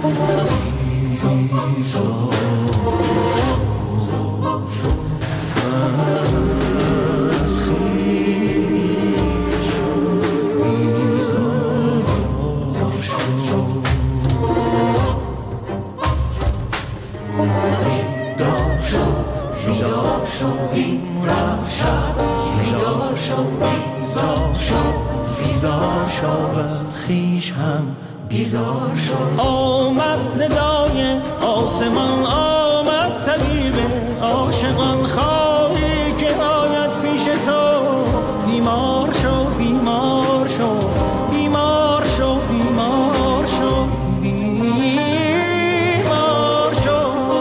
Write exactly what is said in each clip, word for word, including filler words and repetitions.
بیزار شد. آمد ندای آسمان، آمد طبیب عاشقان، خواهی که آید پیش تو. بیمار شو بیمار شو بیمار شو بیمار شو بیمار شو.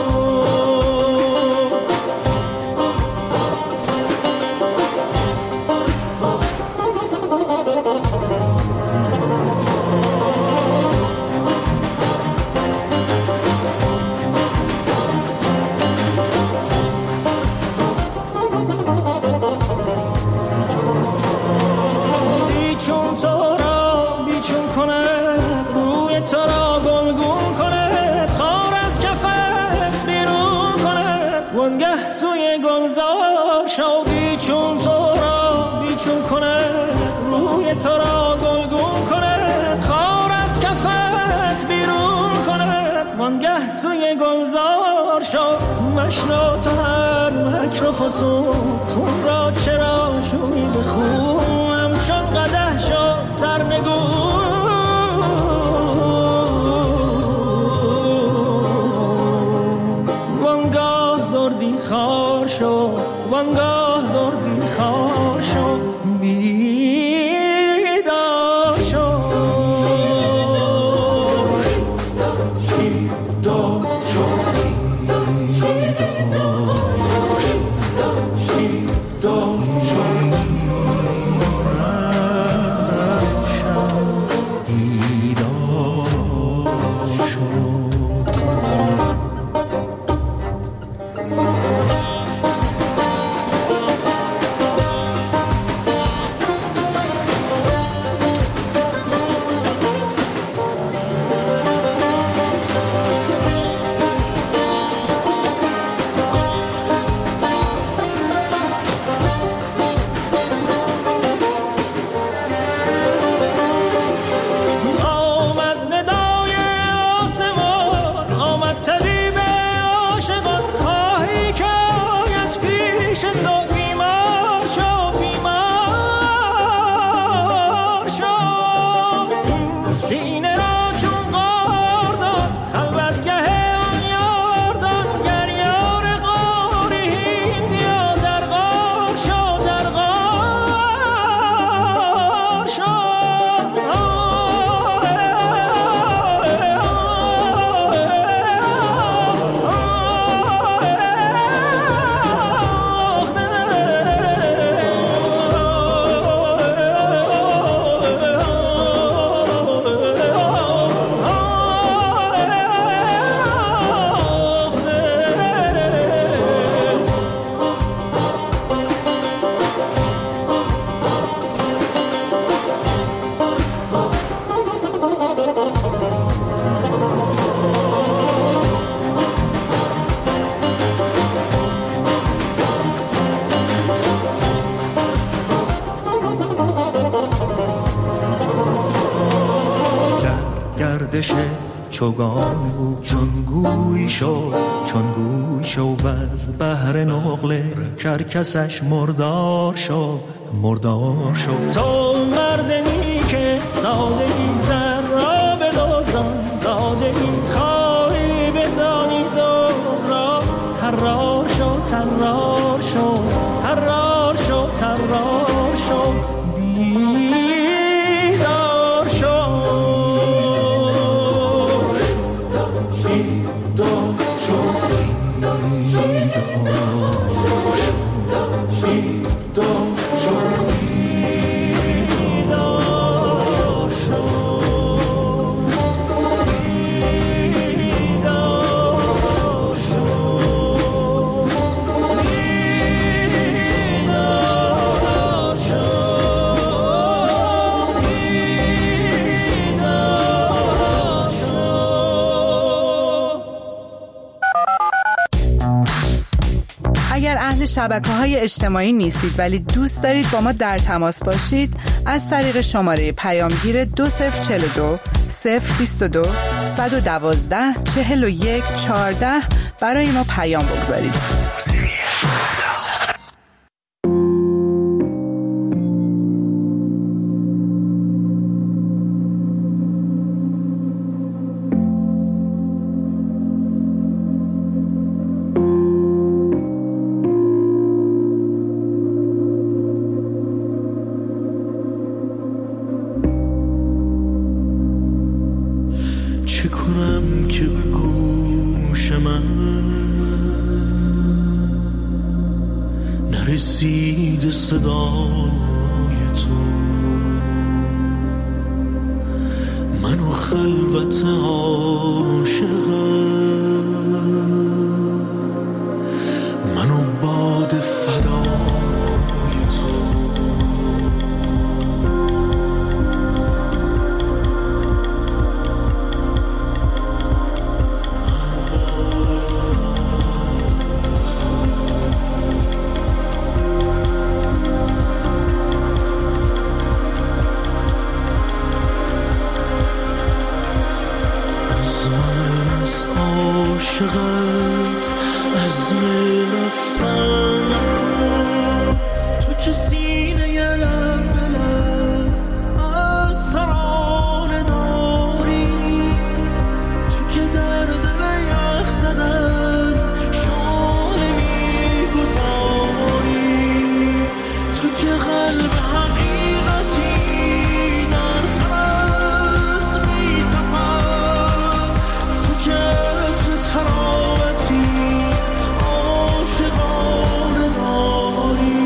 وانگه سوی گلزار شو، بیچون تو را بیچون کند، روی تو را گلگون کند، خار از کفت بیرون کند. وانگه سوی گلزار شو، مشنو تو هر مکر و فسون، خون را چرا شوی به خون، همچون قدح شو سرنگون. خار شو وانگاه دردی خار شو، بیدار شو بیدار شو چوگان او چون گوی شو چون گوی شو و از بحر نقل کرکسش مردار شو مردار شو. تو مردمی که ساده ای زر را به دزدان داده ای، خواهی بدانی دوز را ترار شو ترار شو ترار شو ترار شو بیدار شو. بیدار شو شبکه‌های اجتماعی نیستید ولی دوست دارید با ما در تماس باشید، از طریق شماره پیامگیر دو صفر چهل و دو صفر بیست و دو صد و دوازده چهل و یک چهارده برای ما پیام بگذارید. چه کنم که به گوش من نرسید صدای تو، منو خلوت عاشقم، منو باد فدای تو. عاشقت عزم رفتن نکن، تو که سینه ی لب به لب از ترانه داری، تو که در دل یخ زدن شانه میگذاری، تو که قلب حقیقتی در تنت میتپد، تو که تراوتی عاشقانه داری.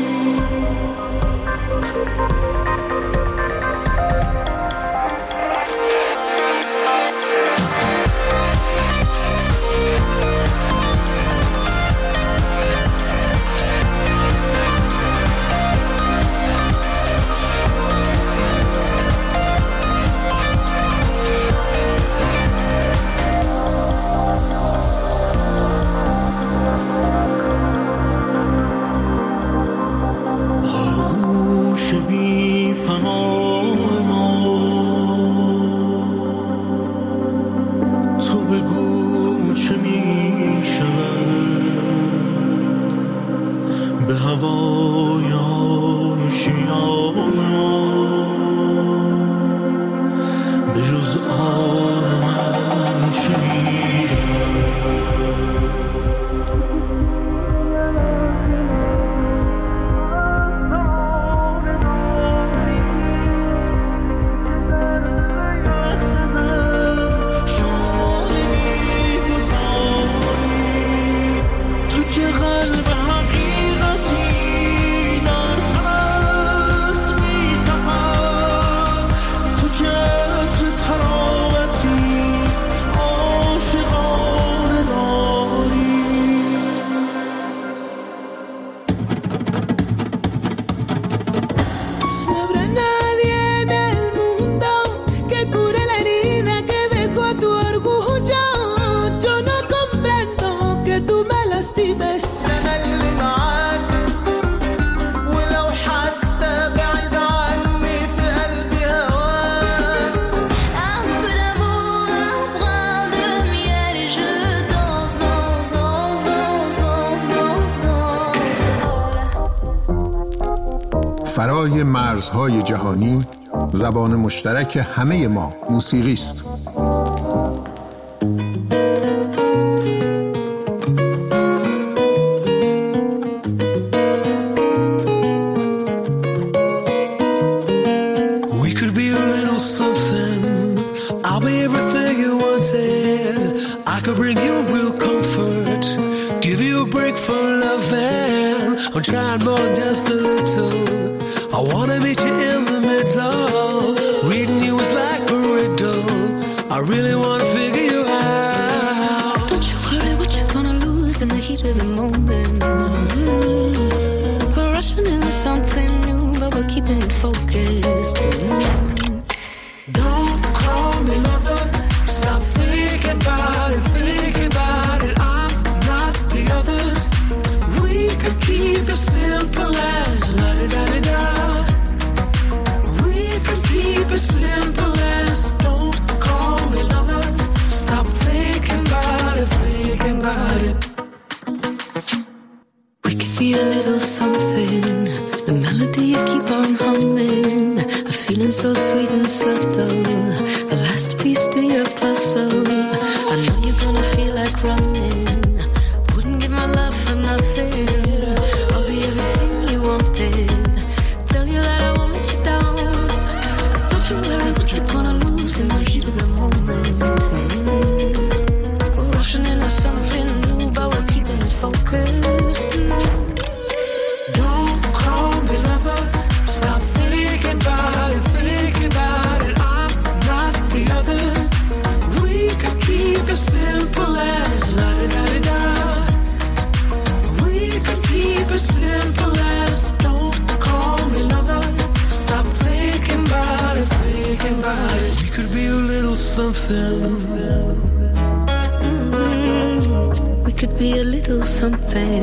به هوای آشیانه به جز آه من چه فرای مرزهای جهانی، زبان مشترک همه ما موسیقی است. We could be a little something. I'll be everything you wanted. I could bring you real comfort, give you a break from loving. I'm trying more than just a little. I wanna meet you in the middle. Reading you is like a riddle. I really wanna figure you out. Don't you worry what you're gonna lose in the heat of the moment. We're rushing into something new, but we're keeping it focused. Don't call me lover. Stop thinking about it, thinking about it. I'm not the others. We could piece to your puzzle. I know you're gonna feel like running. Wouldn't give my love for nothing. I'll be everything you wanted. Tell you that I won't let you down. Don't you worry what you're gonna lose in the heat of the moment. We're rushing into something new, but we're keeping it focused. Don't call me lover. Stop thinking about it, thinking about it. I'm not the other. We could keep it simple as la da da da da. We could keep it simple as don't call me lover. Stop thinking about it, thinking about it. We could be a little something. Mm-hmm. We could be a little something.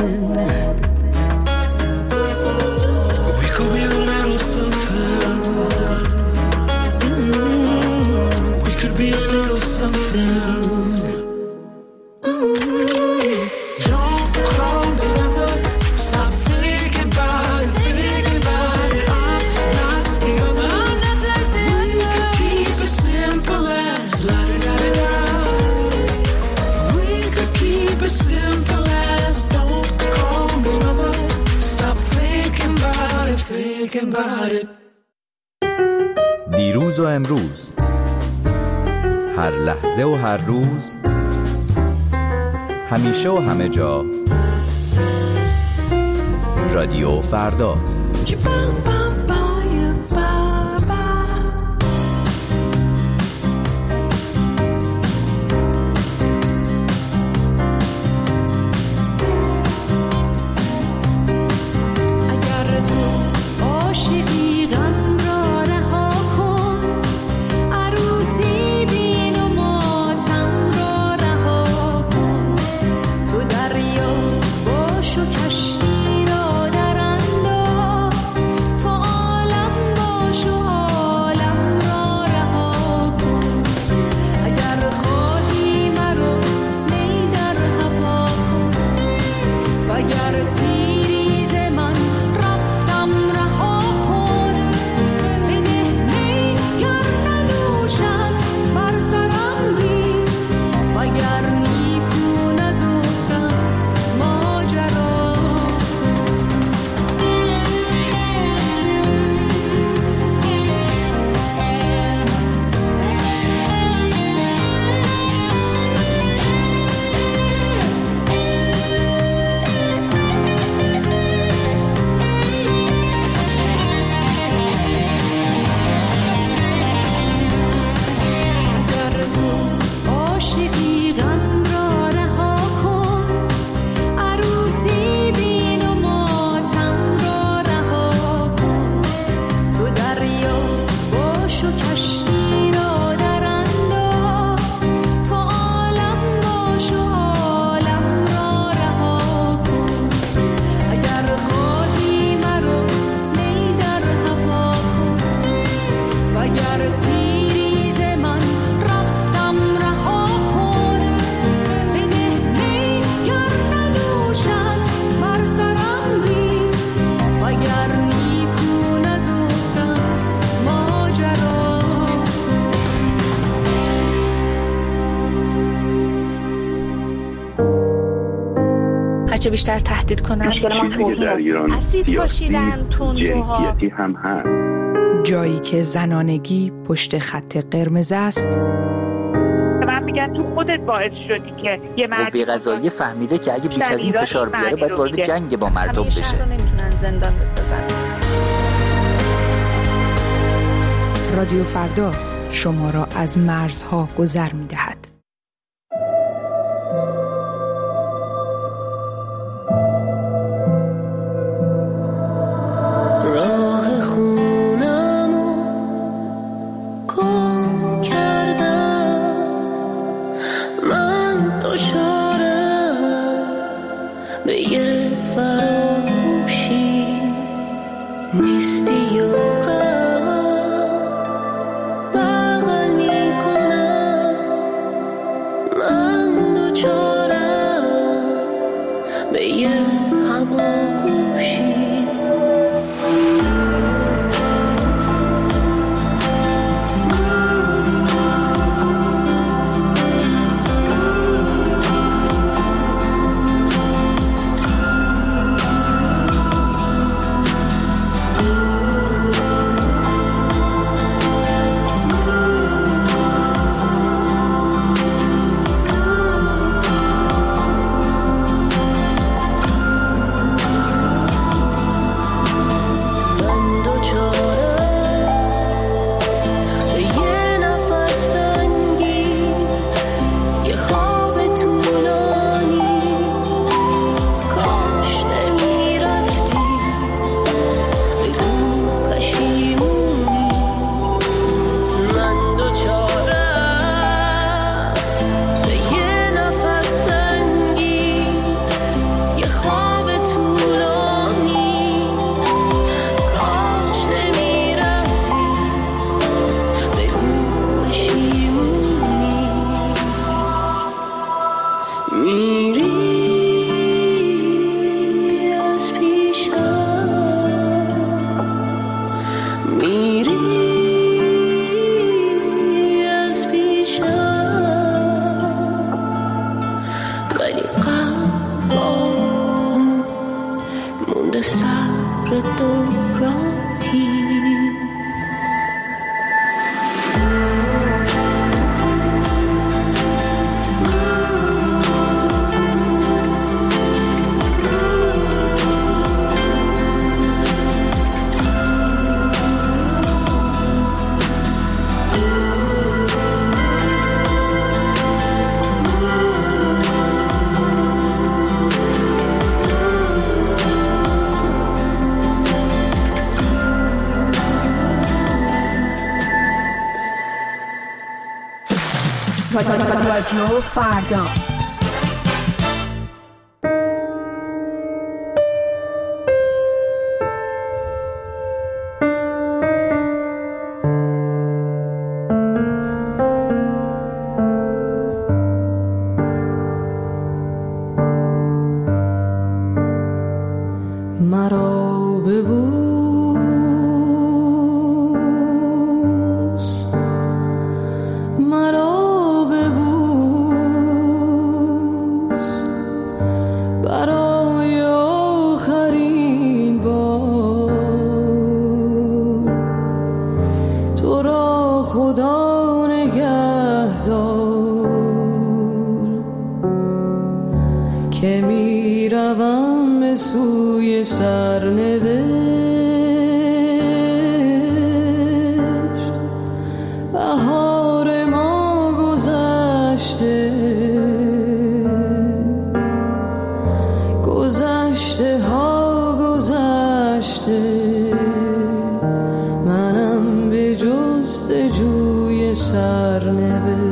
We could be a little something. Mm-hmm. We could be a little something. دیروز و امروز، هر لحظه و هر روز، همیشه و همه جا، رادیو فردا. هرچه بیشتر تهدید کنن اسید پاشیدن تندروها هم هست. جایی که زنانگی پشت خط قرمز است. من میگم تو خودت باعث شدی که یه مردی قوه قضاییه فهمیده که اگه بیش از این فشار بیاره باید وارد جنگ با مردم بشه. همیشه رو نمیتونن زندان بسازن. رادیو فردا شما را از مرزها گذر می‌دهد. رادیو فردا. مرا ببوس، مرا ببوس، برای آخرین بار. تو را خدا نگهدار که می روم به سوی سرنوشت. بهار ما گذشته، گذشته ها گذشته، منم به جستجوی سرنوشت.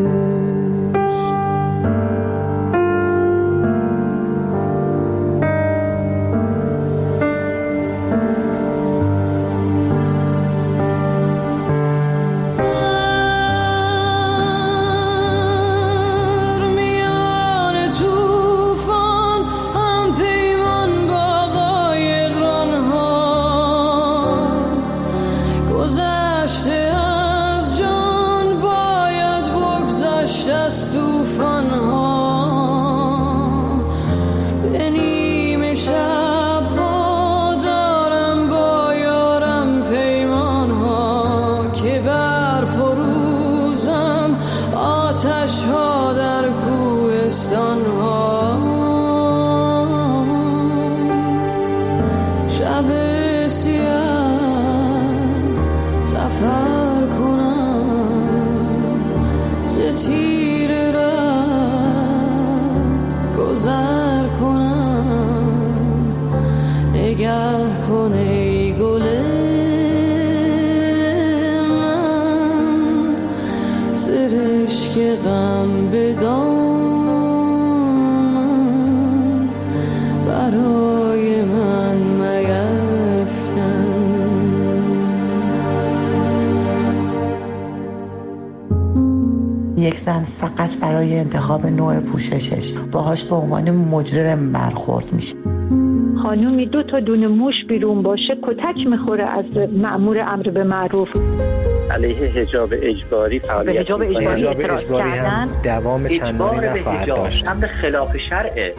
یک زن فقط برای انتخاب نوع پوششش باهاش به عنوان مجرم برخورد میشه. خانومی دو تا دونه موش بیرون باشه کتک میخوره از مأمور امر به معروف. علیه حجاب اجباری فعالیت حجاب اجباری, حجاب اجباری هم دوام چندانی نخواهد داشت. امر خلاف شرعه.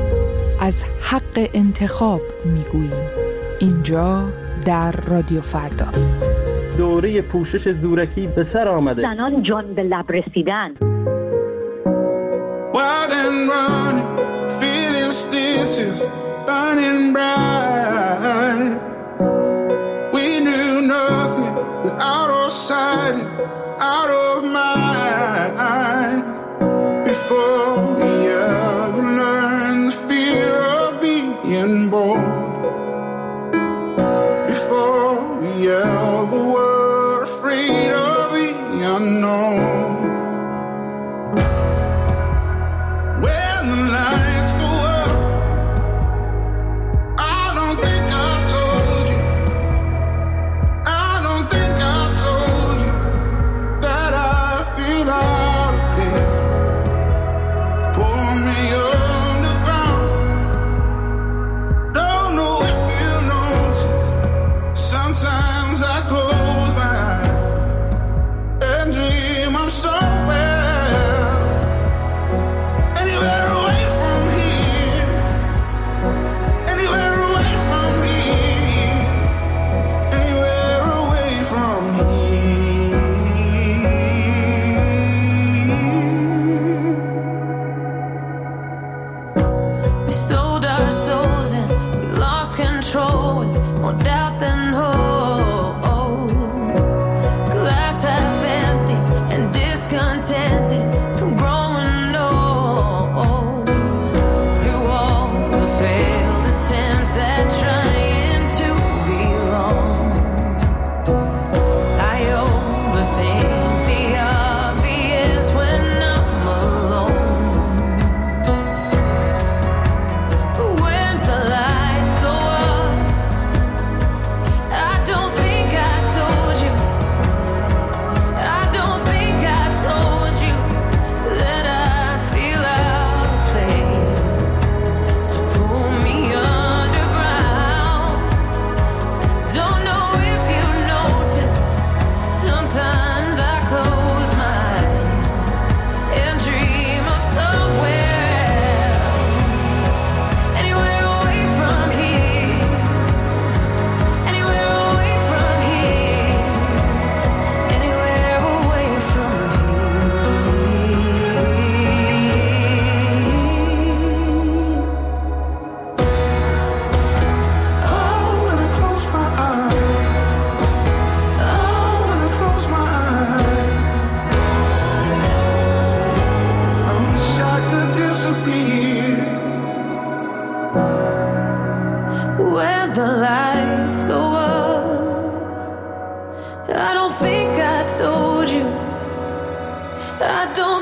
از حق انتخاب میگوییم اینجا در رادیو فردا. دوره پوشش زورکی به سر آمده. زنان جان به لب رسیدن. Wild and running, feeling stitches, burning bright. We knew nothing was out of sight, out of mind. Before we ever learned the fear of being born. Before we ever were afraid of the unknown.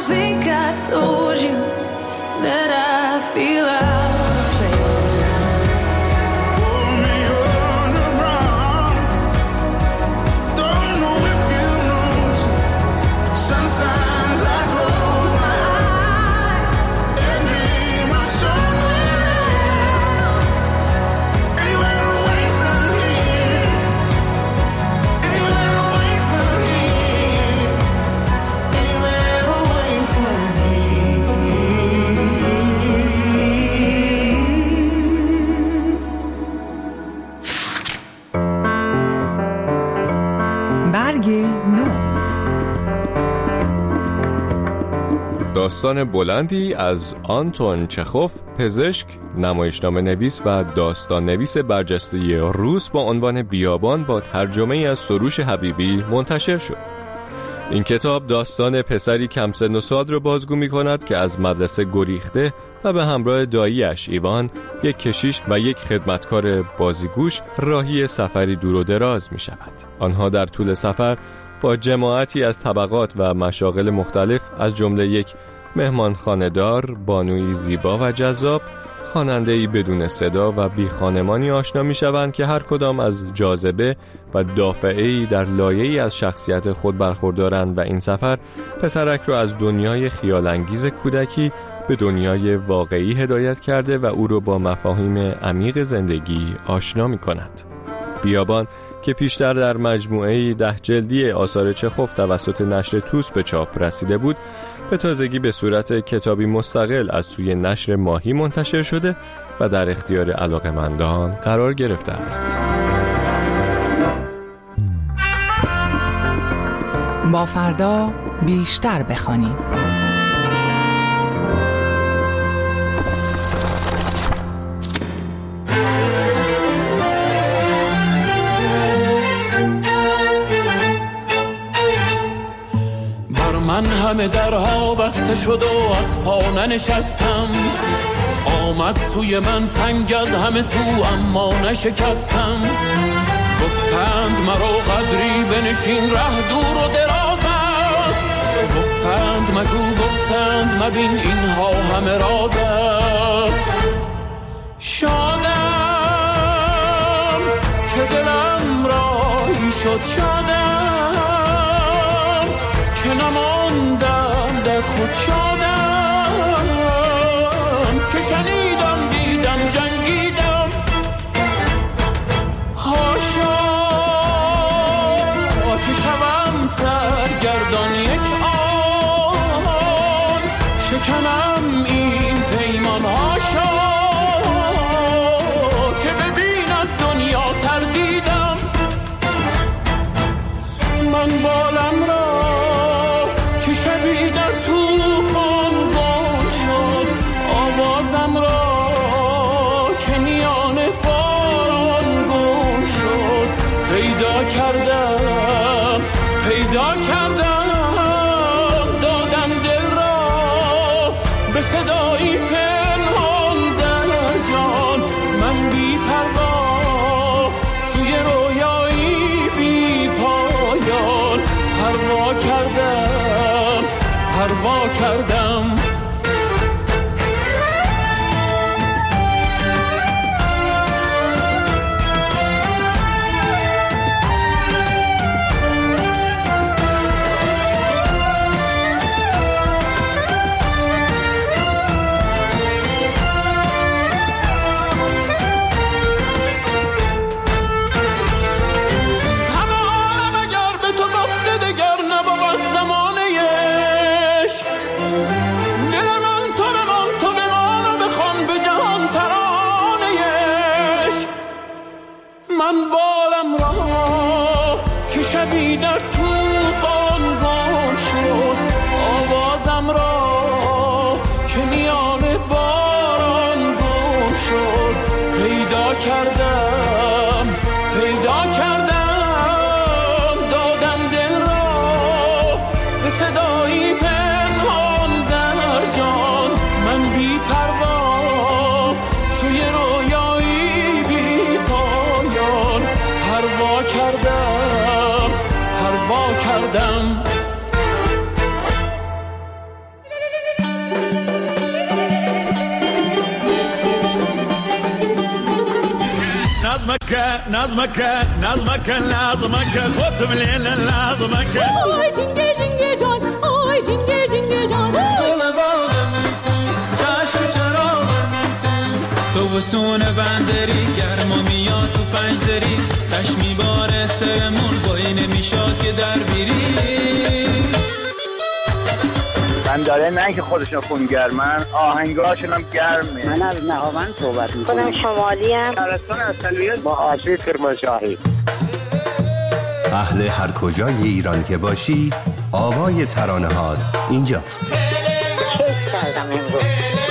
don't think I told you that I feel out of place. Pull me underground. Don't know if you know. Sometimes I close my eyes and dream of somewhere else. Anywhere away from here. Anywhere away from here. Anywhere away from برگ نو. داستان بلندی از آنتون چخوف، پزشک، نمایشنامه نویس و داستان نویس برجسته روس با عنوان بیابان با ترجمه از سروش حبیبی منتشر شد. این کتاب داستان پسری کم سن و سال را بازگو می کند که از مدرسه گریخته و به همراه دایی‌اش ایوان، یک کشیش و یک خدمتکار بازیگوش راهی سفری دور و دراز می شود. آنها در طول سفر با جماعتی از طبقات و مشاغل مختلف از جمله یک مهمانخانه‌دار، بانوی زیبا و جذاب، خواننده‌ای بدون صدا و بی خانمانی آشنا می شوند که هر کدام از جاذبه و دافعه‌ای در لایه‌ای از شخصیت خود برخوردارند و این سفر پسرک را از دنیای خیال‌انگیز کودکی به دنیای واقعی هدایت کرده و او را با مفاهیم عمیق زندگی آشنا می کند. بیابان که پیشتر در مجموعه ده جلدی آثار چخوف توسط نشر توس به چاپ رسیده بود، به تازگی به صورت کتابی مستقل از سوی نشر ماهی منتشر شده و در اختیار علاقه‌مندان قرار گرفته است. با فردا بیشتر بخوانیم. من همه درها بسته شد و از پا ننشستم، آمد توی من سنگ از همه سو اما نشکستم. گفتند مرا قدری بنشین ره دور و دراز است، گفتند مگو گفتند مبین اینها همه راز است. شادم که دلم راهی شد، شادم که نماندم در خود، شادم که شنیدم دیدم جنگیدم. هاشا که شوم سرگردان یک آن، شکنم این پیمان. هاشا که ببیند دنیا تردیدم. من بالم را که شبی در طوفان گم شد، آوازم را که میان باران گم شد. پیدا کردم پیدا کردم دادم دل را به صدایی پنهان در جان. من بی پروا سوی رویایی بی پایان پروا کردم پروا کردم. نظمك نظمك نظمك نظمك خود بليل نظمك آی جنگه جنگه جان آی جنگه جنگه جان گل باغم تو چشم چراغم تو تو وسون بندری گرما میاد تو پنج دری تش میباره سرمون بایی نمیشاد که در بیری من داره نه که خودشون خونگرمن آهنگاشون هم گرمه. من از نهاوند صحبت میکنم. خودم شمالی ام. شهرستان اصلیت با آسیب کرمانشاهی. اهل هر کجای ایران که باشی آوای ترانه‌هات اینجاست. کیف کردم امروز.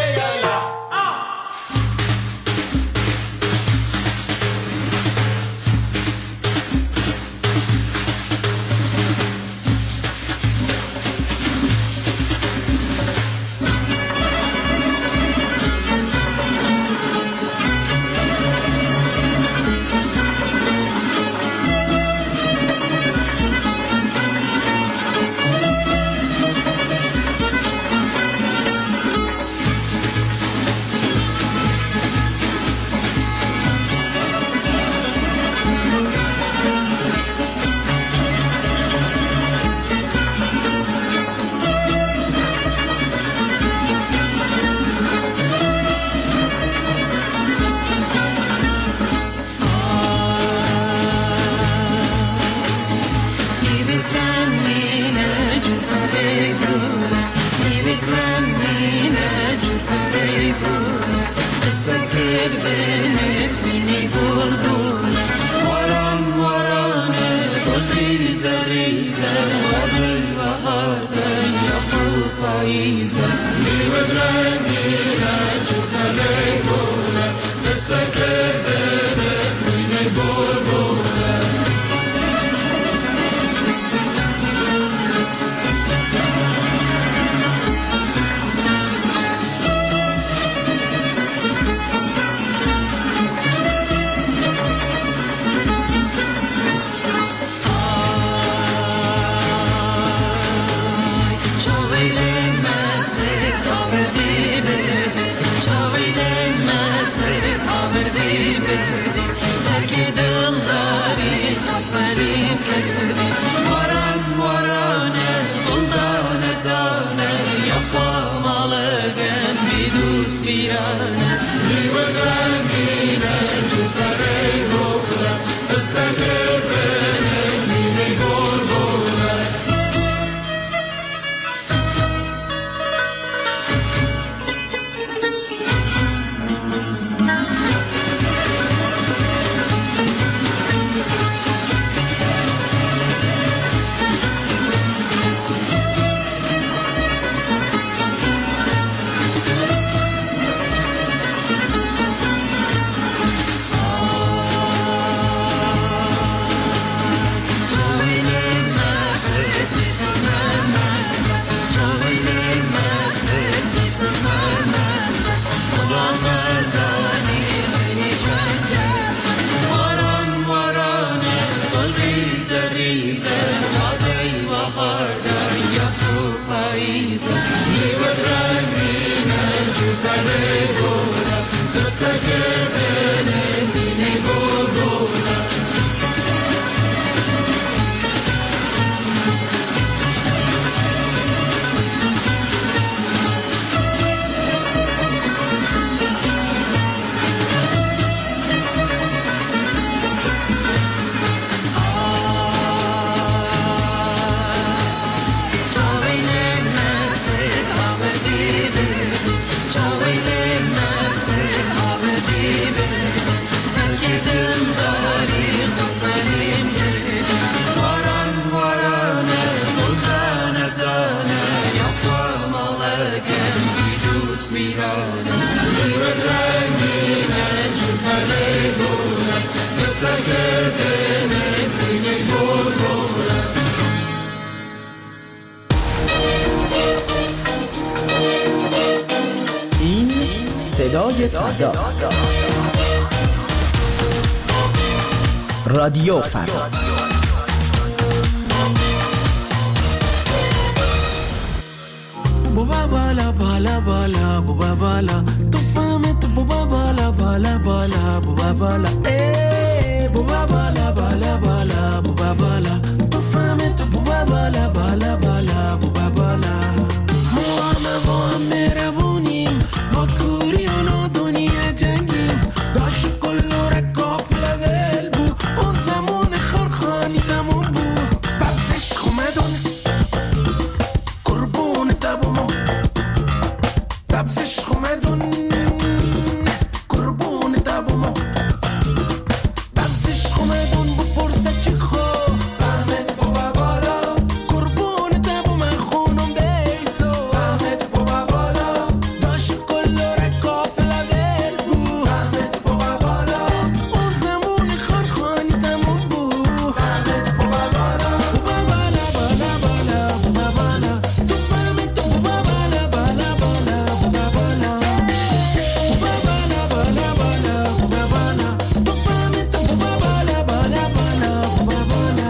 صدای فردا، رادیو فردا. بابا بالا بالا بالا بابا بالا تو فهمت بابا بالا بالا بالا بابا بالا ای بالا بالا بالا بوبا بالا تو فهمی تو بوبا بالا بالا بالا بوبا بالا ما همه با هم مهربونیم با کوری و نادونی جنگیم داشت کلو رکاف لول بو اون زمان خرخانی تموم بو ببزش خومدون قربون تبومو ببزش خومدون قربون تبومو ببزش خومدون بو پرسه چی خو فهمت بابا بالا قربون تبوم خونم بیتو فهمت بابا بالا داشت کل رکاف لول بو فهمت بابا بالا اون زمان خان خانی تموم بو فهمت بابا بالا بابا بالا بالا بالا بابا بالا تو فهمت تو بابا بالا بالا بالا بابا بالا بابا بالا بالا بالا بابا بالا تو فهمت تو بابا بالا بالا بالا بابا بالا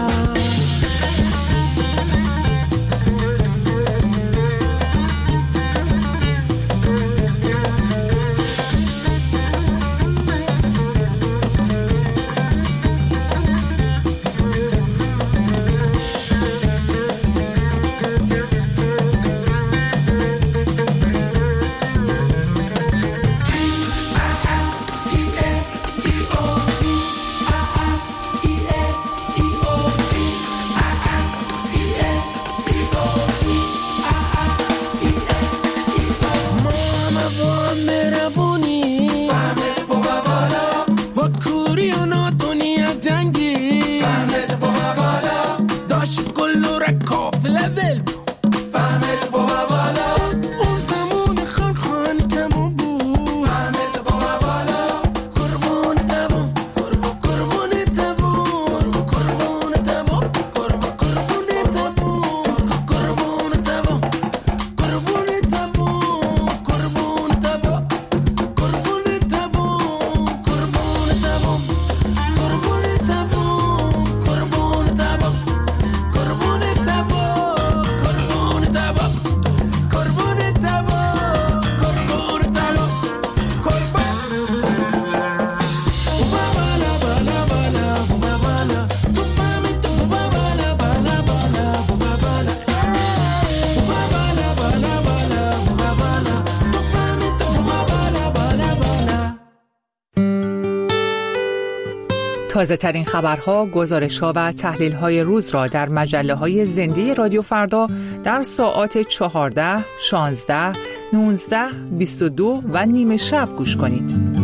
تازه ترین خبرها، گزارش‌ها و تحلیل‌های روز را در مجله‌های زنده رادیو فردا در ساعات چهارده، شانزده، نوزده، بیست و دو و نیمه شب گوش کنید.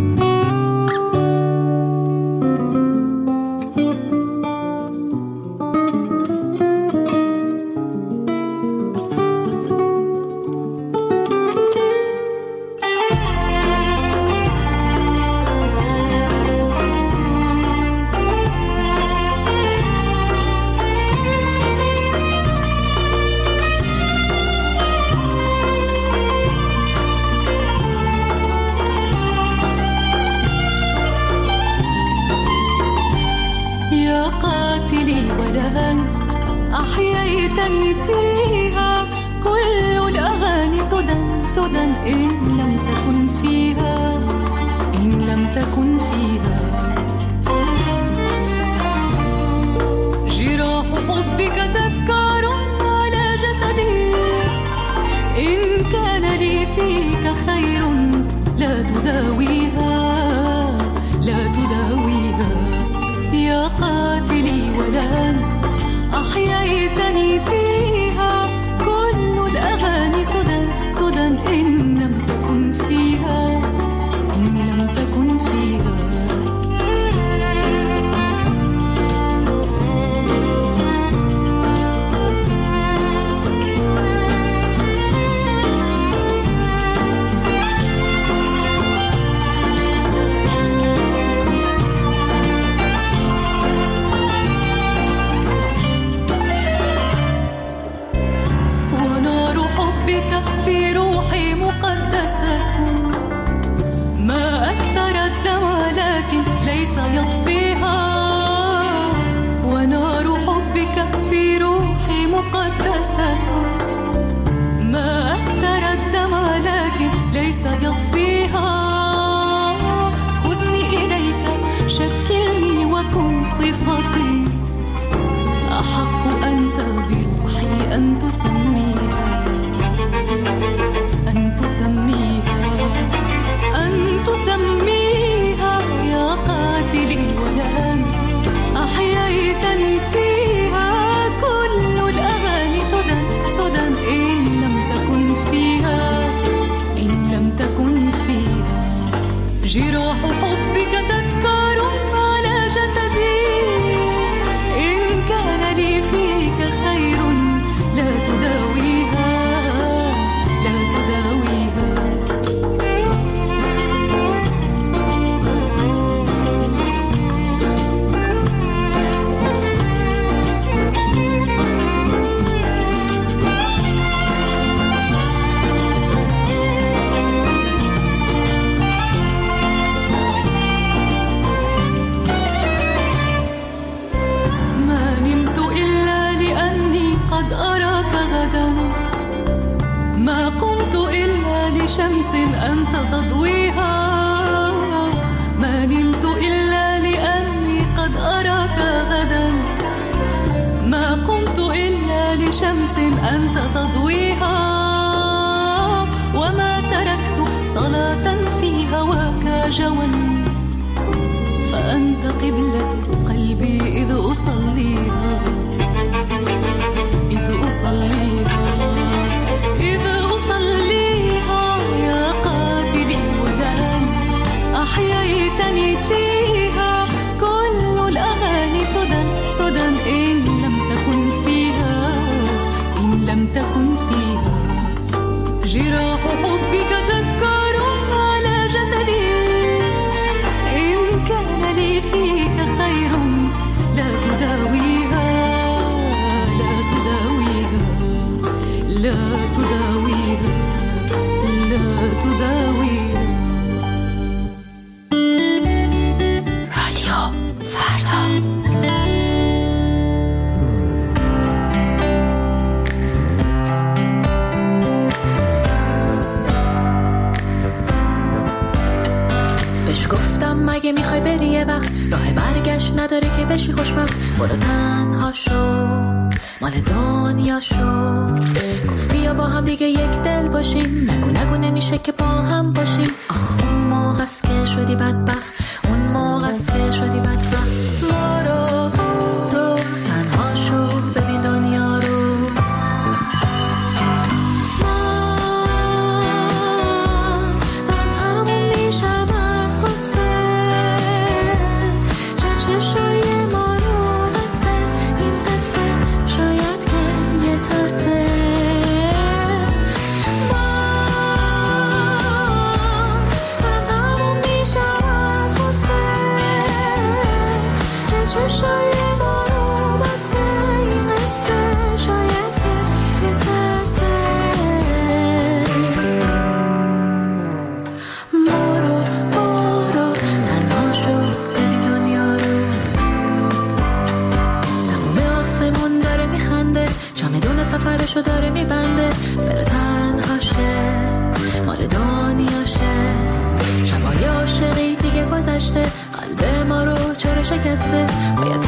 أحييتني فيها كل الأغاني سدى سدى إن لم تكن فيها إن لم تكن فيها جراح حبك تذكار على جسدي إن كان لي فيك خير لا تداويها لا تداويها يا قاتلي ولن أحييتني فيها كل الأغاني سدى سدى إن لم تكن فيها إن لم تكن فيها في روحي مقدسة ما أكثر الدم لكن ليس يطفيها ونار حبك في روحي مقدسة ما أكثر الدم لكن ليس يطفيها خذني إليك شكلني وكن صفة جراح حبك تذكار على جسدي إن كان لي فيك خير لا تداويها لا تداويها شمس أنت تضويها ما نمت إلا لأني قد أراك غدا ما قمت إلا لشمس أنت تضويها وما تركت صلاة في هواك جوا فأنت قبلة قلبي إذ أصليها إذ أصليها إذ أصليها يا قاتلي ولان أحييتني تيها كل الأغاني سدى سدى إن لم تكن فيها إن لم تكن فيها جراح حبك تذكار على جسدي إن كان لي فيك خير لا تداويها لا تداويها لا تداويها لا تداويها راديو فردا بهش گفتم مگه میخوای بری یه وقت راه برگشت نداره که بشی خوشبخت برو تنها شو مال دنیا شو گفت بیا با هم دیگه یک دل باشیم نگو نگو نمیشه که با هم باشیم آخ اون موقع است که شدی بدبخت اون موقع است که شدی بدبخت برو برو تنها شو ببین دنیا رو سفرشو داره میبنده بره تنهاشه مال دنیاشه شبای عاشقی دیگه گذشته قلب ما رو چرا شکسته باید